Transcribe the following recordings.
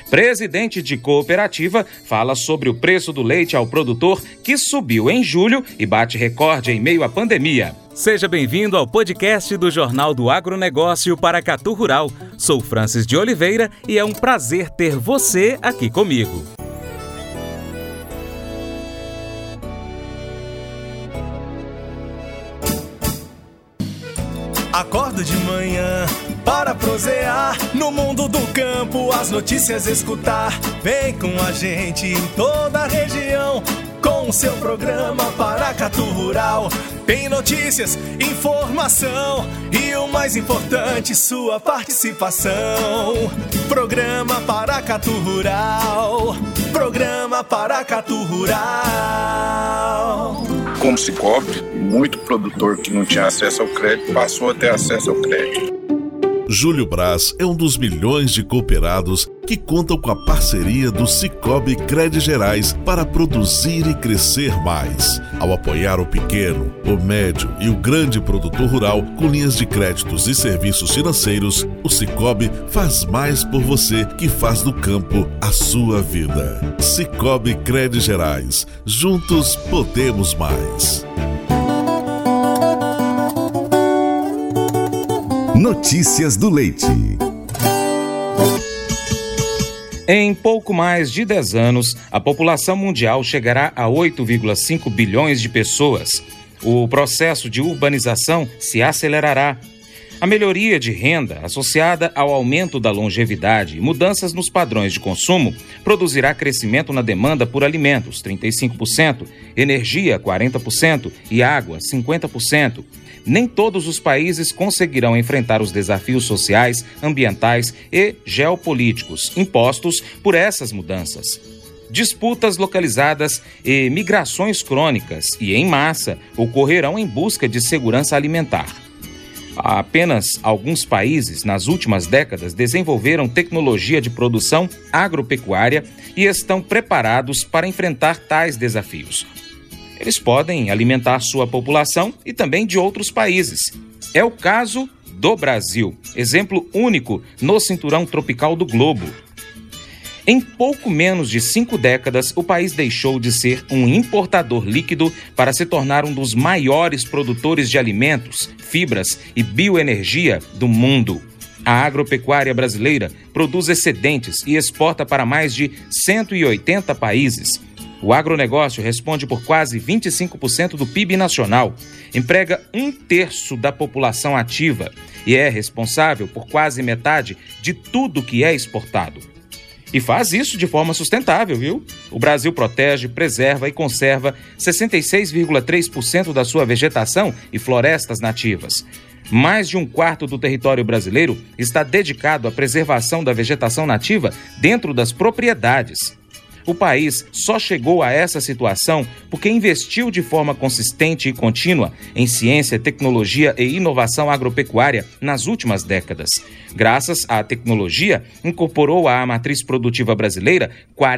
Presidente de cooperativa fala sobre o preço do leite ao produtor que subiu em julho e bate recorde em meio à pandemia. Seja bem-vindo ao podcast do Jornal do Agronegócio Paracatu Rural. Sou Francis de Oliveira e é um prazer ter você aqui comigo. Acordo de manhã para prosear no mundo do campo, as notícias escutar. Vem com a gente em toda a região com o seu programa Paracatu Rural. Tem notícias, informação e o mais importante, sua participação. Programa Paracatu Rural. Programa Paracatu Rural. Com o Sicoob, muito produtor que não tinha acesso ao crédito passou a ter acesso ao crédito. Júlio Braz é um dos milhões de cooperados que contam com a parceria do Sicoob Crédito Gerais para produzir e crescer mais. Ao apoiar o pequeno, o médio e o grande produtor rural com linhas de créditos e serviços financeiros, o Sicoob faz mais por você que faz do campo a sua vida. Sicoob Crédito Gerais. Juntos podemos mais. Notícias do Leite. Em pouco mais de 10 anos, a população mundial chegará a 8,5 bilhões de pessoas. O processo de urbanização se acelerará. A melhoria de renda, associada ao aumento da longevidade e mudanças nos padrões de consumo, produzirá crescimento na demanda por alimentos, 35%, energia, 40% e água, 50%. Nem todos os países conseguirão enfrentar os desafios sociais, ambientais e geopolíticos impostos por essas mudanças. Disputas localizadas e migrações crônicas e em massa ocorrerão em busca de segurança alimentar. Apenas alguns países, nas últimas décadas, desenvolveram tecnologia de produção agropecuária e estão preparados para enfrentar tais desafios. Eles podem alimentar sua população e também de outros países. É o caso do Brasil, exemplo único no cinturão tropical do globo. Em pouco menos de 5 décadas, o país deixou de ser um importador líquido para se tornar um dos maiores produtores de alimentos, fibras e bioenergia do mundo. A agropecuária brasileira produz excedentes e exporta para mais de 180 países. O agronegócio responde por quase 25% do PIB nacional, emprega 1/3 da população ativa e é responsável por quase metade de tudo que é exportado. E faz isso de forma sustentável, viu? O Brasil protege, preserva e conserva 66,3% da sua vegetação e florestas nativas. Mais de 1/4 do território brasileiro está dedicado à preservação da vegetação nativa dentro das propriedades. O país só chegou a essa situação porque investiu de forma consistente e contínua em ciência, tecnologia e inovação agropecuária nas últimas décadas. Graças à tecnologia, incorporou à matriz produtiva brasileira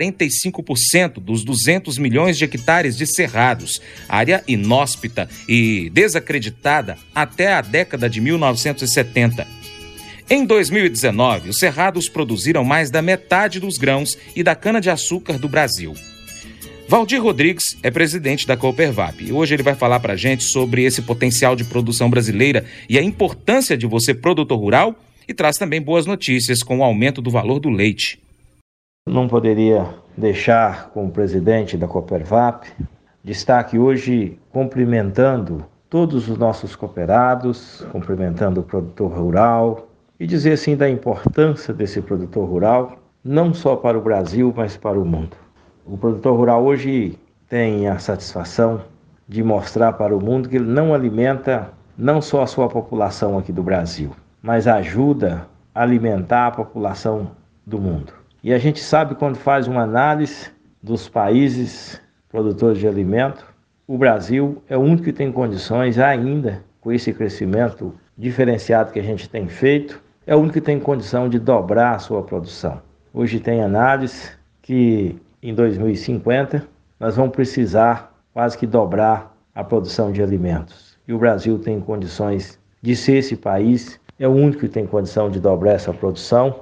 45% dos 200 milhões de hectares de cerrados, área inóspita e desacreditada até a década de 1970. Em 2019, os cerrados produziram mais da metade dos grãos e da cana-de-açúcar do Brasil. Valdir Rodrigues é presidente da Coopervap e hoje ele vai falar para a gente sobre esse potencial de produção brasileira e a importância de você, produtor rural, e traz também boas notícias com o aumento do valor do leite. Não poderia deixar, como presidente da Coopervap, de estar aqui hoje cumprimentando todos os nossos cooperados, cumprimentando o produtor rural, e dizer assim da importância desse produtor rural, não só para o Brasil, mas para o mundo. O produtor rural hoje tem a satisfação de mostrar para o mundo que ele não alimenta não só a sua população aqui do Brasil, mas ajuda a alimentar a população do mundo. E a gente sabe, quando faz uma análise dos países produtores de alimento, o Brasil é o único que tem condições ainda, com esse crescimento diferenciado que a gente tem feito, é o único que tem condição de dobrar a sua produção. Hoje tem análise que em 2050 nós vamos precisar quase que dobrar a produção de alimentos. E o Brasil tem condições de ser esse país, é o único que tem condição de dobrar essa produção.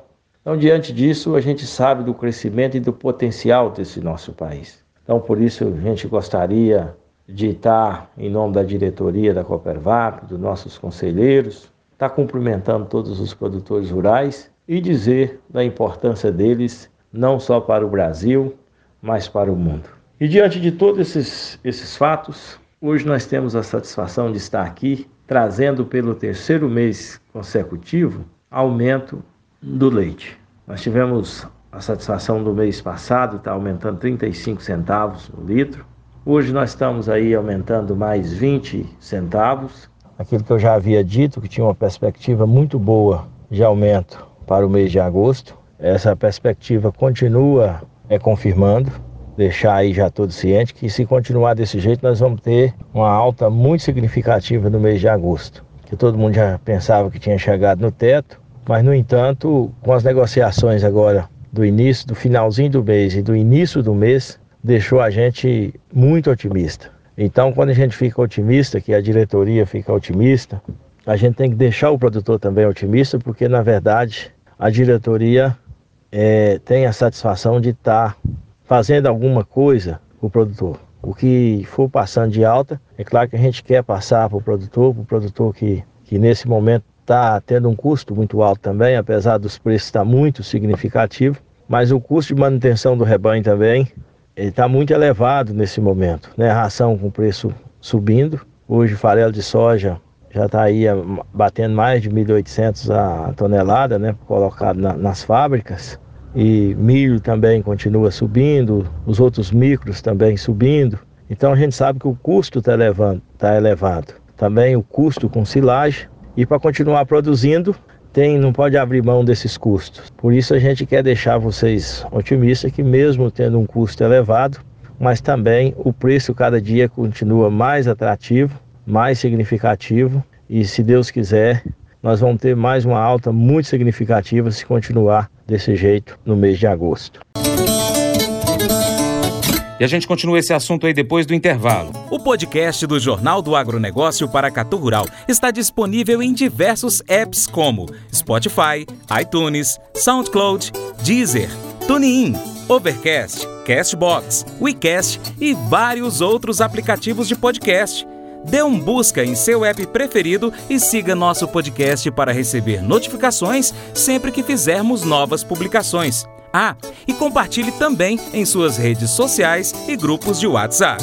Então, diante disso, a gente sabe do crescimento e do potencial desse nosso país. Então, por isso, a gente gostaria de estar, em nome da diretoria da Copervap, dos nossos conselheiros, estar cumprimentando todos os produtores rurais e dizer da importância deles, não só para o Brasil, mas para o mundo. E diante de todos esses fatos, hoje nós temos a satisfação de estar aqui, trazendo pelo 3º mês consecutivo, aumento do leite. Nós tivemos a satisfação do mês passado, está aumentando 35 centavos no litro. Hoje nós estamos aí aumentando mais 20 centavos. Aquilo que eu já havia dito, que tinha uma perspectiva muito boa de aumento para o mês de agosto. Essa perspectiva continua confirmando, deixar aí já todo ciente que se continuar desse jeito nós vamos ter uma alta muito significativa no mês de agosto. Que todo mundo já pensava que tinha chegado no teto, mas no entanto, com as negociações agora do finalzinho do mês e do início do mês, deixou a gente muito otimista. Então, quando a gente fica otimista, que a diretoria fica otimista, a gente tem que deixar o produtor também otimista, porque na verdade a diretoria tem a satisfação de estar fazendo alguma coisa para o produtor. O que for passando de alta, é claro que a gente quer passar para o produtor que nesse momento está tendo um custo muito alto também, apesar dos preços estar muito significativo, mas o custo de manutenção do rebanho também está muito elevado nesse momento, né? A ração com preço subindo, hoje o farelo de soja já está aí batendo mais de 1.800 a tonelada, né? Colocado nas fábricas, e milho também continua subindo, os outros micros também subindo, então a gente sabe que o custo está elevado, também o custo com silagem, e para continuar produzindo, não pode abrir mão desses custos. Por isso a gente quer deixar vocês otimistas que mesmo tendo um custo elevado, mas também o preço cada dia continua mais atrativo, mais significativo, e se Deus quiser, nós vamos ter mais uma alta muito significativa se continuar desse jeito no mês de agosto. E a gente continua esse assunto aí depois do intervalo. O podcast do Jornal do Agronegócio Paracatu Rural está disponível em diversos apps como Spotify, iTunes, SoundCloud, Deezer, TuneIn, Overcast, Castbox, WeCast e vários outros aplicativos de podcast. Dê um busca em seu app preferido e siga nosso podcast para receber notificações sempre que fizermos novas publicações. E compartilhe também em suas redes sociais e grupos de WhatsApp.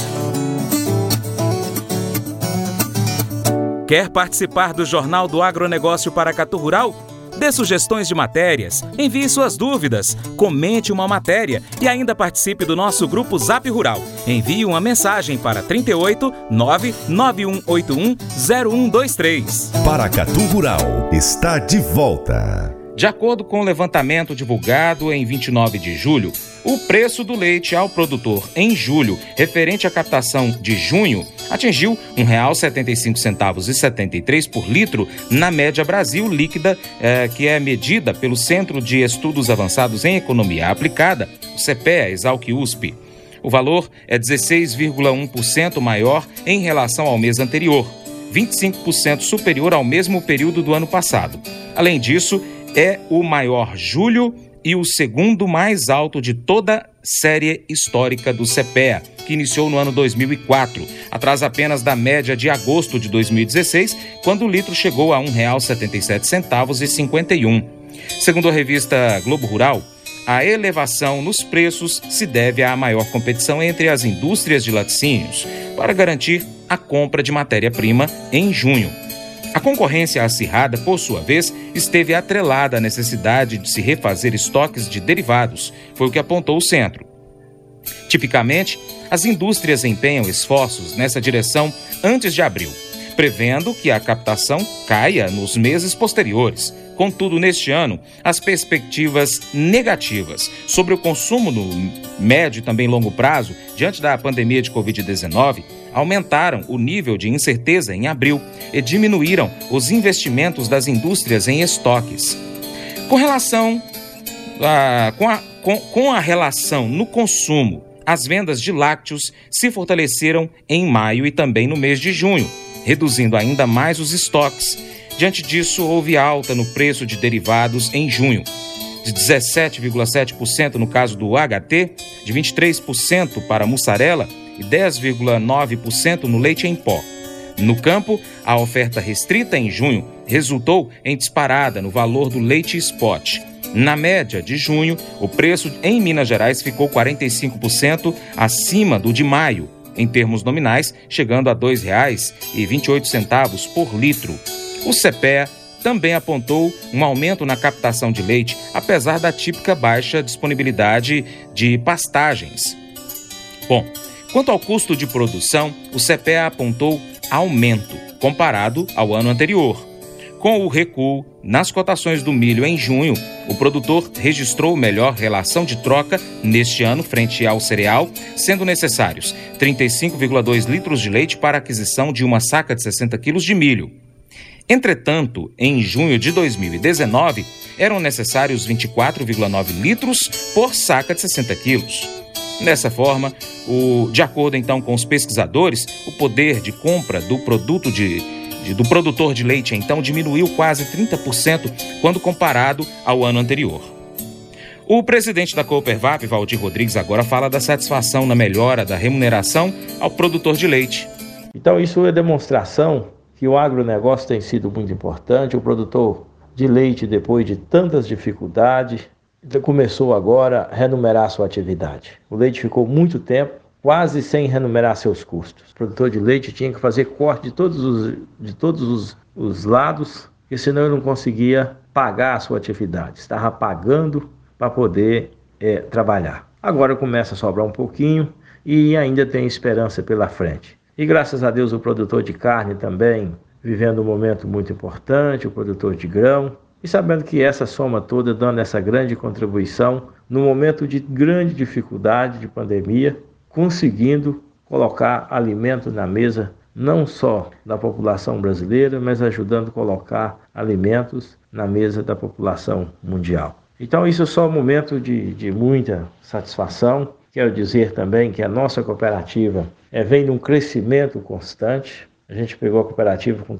Quer participar do Jornal do Agronegócio Paracatu Rural? Dê sugestões de matérias, envie suas dúvidas, comente uma matéria e ainda participe do nosso grupo Zap Rural. Envie uma mensagem para 38 99181 0123. Paracatu Rural está de volta. De acordo com o levantamento divulgado em 29 de julho, o preço do leite ao produtor em julho, referente à captação de junho, atingiu R$ 1,75,73 por litro na média Brasil líquida, que é medida pelo Centro de Estudos Avançados em Economia Aplicada, o CEPEA, Exalc-USP. O valor é 16,1% maior em relação ao mês anterior, 25% superior ao mesmo período do ano passado. Além disso, é o maior julho e o segundo mais alto de toda a série histórica do CEPEA, que iniciou no ano 2004, atrás apenas da média de agosto de 2016, quando o litro chegou a R$ 1,77,51. Segundo a revista Globo Rural, a elevação nos preços se deve à maior competição entre as indústrias de laticínios para garantir a compra de matéria-prima em junho. A concorrência acirrada, por sua vez, esteve atrelada à necessidade de se refazer estoques de derivados, foi o que apontou o centro. Tipicamente, as indústrias empenham esforços nessa direção antes de abril, prevendo que a captação caia nos meses posteriores. Contudo, neste ano, as perspectivas negativas sobre o consumo no médio e também longo prazo, diante da pandemia de Covid-19, aumentaram o nível de incerteza em abril e diminuíram os investimentos das indústrias em estoques. Com a relação no consumo, as vendas de lácteos se fortaleceram em maio e também no mês de junho, reduzindo ainda mais os estoques. Diante disso, houve alta no preço de derivados em junho. de 17,7% no caso do HT, de 23% para a mussarela e 10,9% no leite em pó. No campo, a oferta restrita em junho resultou em disparada no valor do leite spot. Na média de junho, o preço em Minas Gerais ficou 45% acima do de maio, em termos nominais, chegando a R$ 2,28 por litro. O CEPEA também apontou um aumento na captação de leite, apesar da típica baixa disponibilidade de pastagens. Bom, quanto ao custo de produção, o CEPEA apontou aumento, comparado ao ano anterior. Com o recuo nas cotações do milho em junho, o produtor registrou melhor relação de troca neste ano frente ao cereal, sendo necessários 35,2 litros de leite para a aquisição de uma saca de 60 quilos de milho. Entretanto, em junho de 2019, eram necessários 24,9 litros por saca de 60 quilos. Dessa forma, de acordo então com os pesquisadores, o poder de compra do produtor de leite então diminuiu quase 30% quando comparado ao ano anterior. O presidente da Coopervap, Valdir Rodrigues, agora fala da satisfação na melhora da remuneração ao produtor de leite. Então isso é demonstração que o agronegócio tem sido muito importante. O produtor de leite, depois de tantas dificuldades, começou agora a remunerar sua atividade. O leite ficou muito tempo quase sem remunerar seus custos. O produtor de leite tinha que fazer corte de todos os lados, porque senão ele não conseguia pagar a sua atividade. Estava pagando para poder trabalhar. Agora começa a sobrar um pouquinho e ainda tem esperança pela frente. E graças a Deus o produtor de carne também vivendo um momento muito importante, o produtor de grão, e sabendo que essa soma toda dando essa grande contribuição no momento de grande dificuldade de pandemia, conseguindo colocar alimento na mesa não só da população brasileira, mas ajudando a colocar alimentos na mesa da população mundial. Então isso é só um momento de muita satisfação. Quero dizer também que a nossa cooperativa vem num crescimento constante. A gente pegou a cooperativa com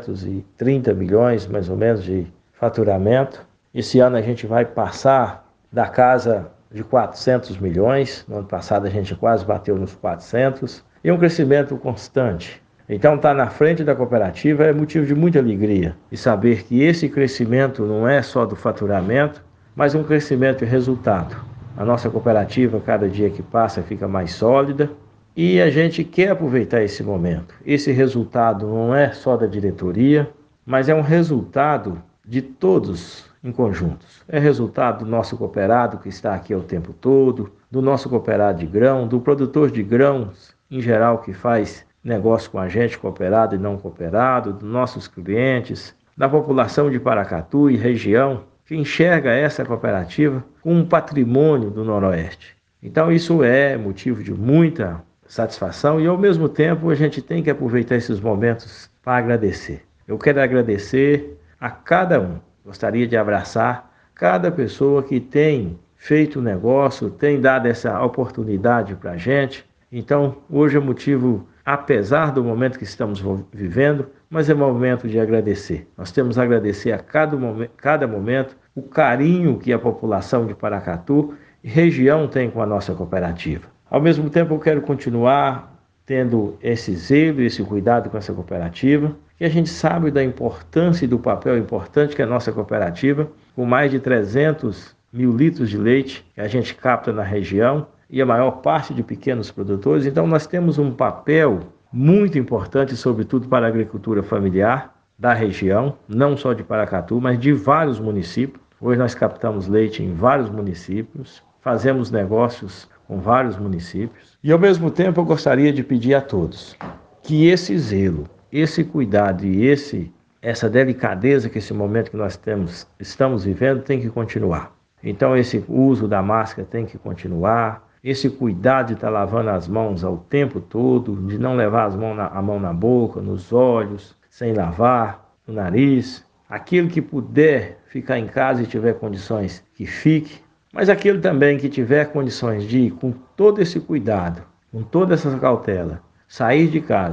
330 milhões, mais ou menos, de faturamento. Esse ano a gente vai passar da casa de 400 milhões. No ano passado a gente quase bateu nos 400. E um crescimento constante. Então estar na frente da cooperativa é motivo de muita alegria. E saber que esse crescimento não é só do faturamento, mas um crescimento de resultado. A nossa cooperativa, cada dia que passa, fica mais sólida. E a gente quer aproveitar esse momento. Esse resultado não é só da diretoria, mas é um resultado de todos em conjuntos. É resultado do nosso cooperado que está aqui o tempo todo, do nosso cooperado de grão, do produtor de grãos em geral que faz negócio com a gente, cooperado e não cooperado, dos nossos clientes, da população de Paracatu e região que enxerga essa cooperativa como um patrimônio do Noroeste. Então isso é motivo de muita satisfação e ao mesmo tempo a gente tem que aproveitar esses momentos para agradecer. Eu quero agradecer a cada um. Gostaria de abraçar cada pessoa que tem feito o negócio, tem dado essa oportunidade para a gente. Então, hoje é motivo, apesar do momento que estamos vivendo, mas é momento de agradecer. Nós temos a agradecer a cada momento o carinho que a população de Paracatu e região tem com a nossa cooperativa. Ao mesmo tempo, eu quero continuar tendo esse zelo e esse cuidado com essa cooperativa, que a gente sabe da importância e do papel importante que a nossa cooperativa, com mais de 300 mil litros de leite que a gente capta na região e a maior parte de pequenos produtores. Então, nós temos um papel muito importante, sobretudo para a agricultura familiar da região, não só de Paracatu, mas de vários municípios. Hoje nós captamos leite em vários municípios, fazemos negócios com vários municípios. E, ao mesmo tempo, eu gostaria de pedir a todos que esse zelo, esse cuidado e essa delicadeza que esse momento que nós estamos vivendo tem que continuar. Então, esse uso da máscara tem que continuar, esse cuidado de estar lavando as mãos ao tempo todo, de não levar a mão na boca, nos olhos, sem lavar, no nariz. Aquele que puder ficar em casa e tiver condições, que fique. Mas aquele também que tiver condições de ir com todo esse cuidado, com toda essa cautela, sair de casa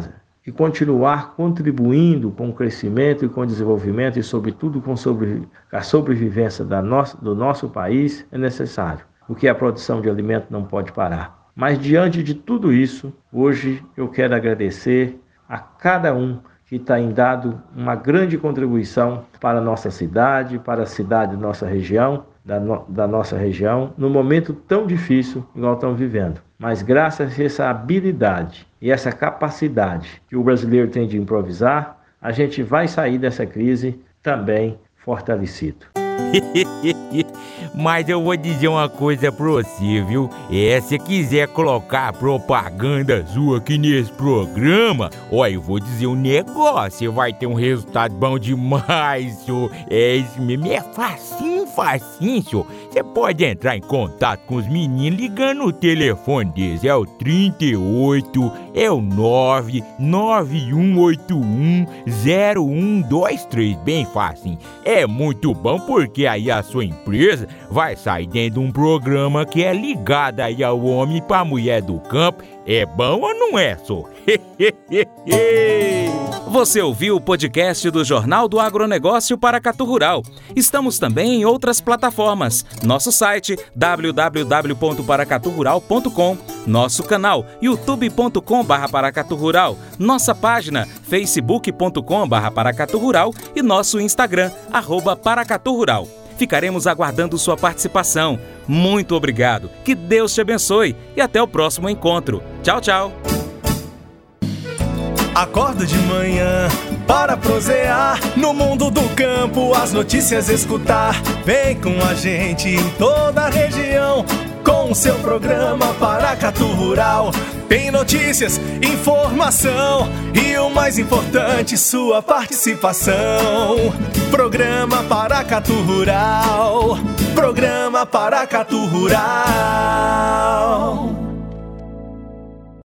e continuar contribuindo com o crescimento e com o desenvolvimento e, sobretudo, com a sobrevivência do nosso país é necessário, porque a produção de alimento não pode parar. Mas, diante de tudo isso, hoje eu quero agradecer a cada um que tem dado uma grande contribuição para a nossa cidade, para a cidade da nossa região, da nossa região, num momento tão difícil igual estamos vivendo. Mas graças a essa habilidade e essa capacidade que o brasileiro tem de improvisar, a gente vai sair dessa crise também fortalecido. Mas eu vou dizer uma coisa pra você, viu? Se quiser colocar propaganda sua aqui nesse programa, eu vou dizer um negócio, você vai ter um resultado bom demais, senhor. Isso mesmo, é facinho, senhor. Você pode entrar em contato com os meninos ligando o telefone deles, é o 38, é o 991810123, bem facinho. É muito bom porque aí a sua empresa vai sair dentro de um programa que é ligado aí ao homem e pra mulher do campo. É bom ou não é, só? Você ouviu o podcast do Jornal do Agronegócio Paracatu Rural. Estamos também em outras plataformas. Nosso site www.paracaturural.com, nosso canal youtube.com/paracaturural, nossa página facebook.com/paracaturural e nosso Instagram @paracaturural. Ficaremos aguardando sua participação. Muito obrigado, que Deus te abençoe e até o próximo encontro. Tchau, tchau. Acordo de manhã para prosear no mundo do campo, as notícias escutar. Vem com a gente em toda a região com o seu programa Paracatu Rural. Tem notícias, informação e o mais importante, sua participação. Programa Paracatu Rural. Programa Paracatu Rural.